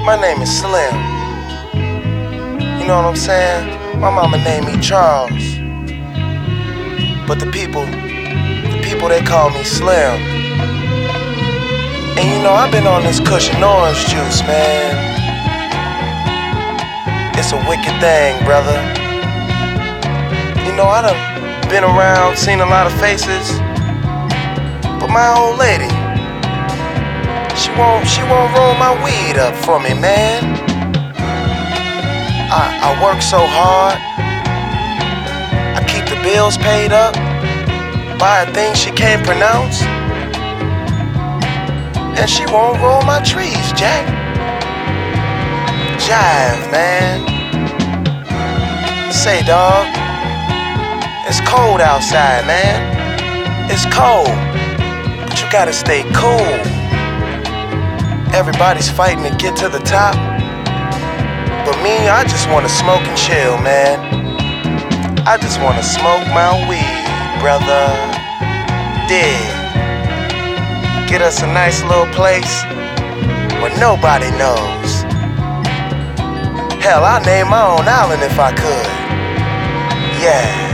My name is Slim. You know what I'm saying? My mama named me Charles. But the people they call me Slim. And you know, I've been on this cushion orange juice, man. It's a wicked thing, brother. You know, I done been around, seen a lot of faces. But my old lady, she won't roll my weed up for me, man. I work so hard. I keep the bills paid up. Buy a thing she can't pronounce. And she won't roll my trees, Jack. Jive, man. Say, dog, it's cold outside, man. It's cold, but you gotta stay cool. Everybody's fighting to get to the top. But me, I just wanna smoke and chill, man. I just wanna smoke my weed, brother. Dig. Get us a nice little place where nobody knows. Hell, I'd name my own island if I could. Yeah.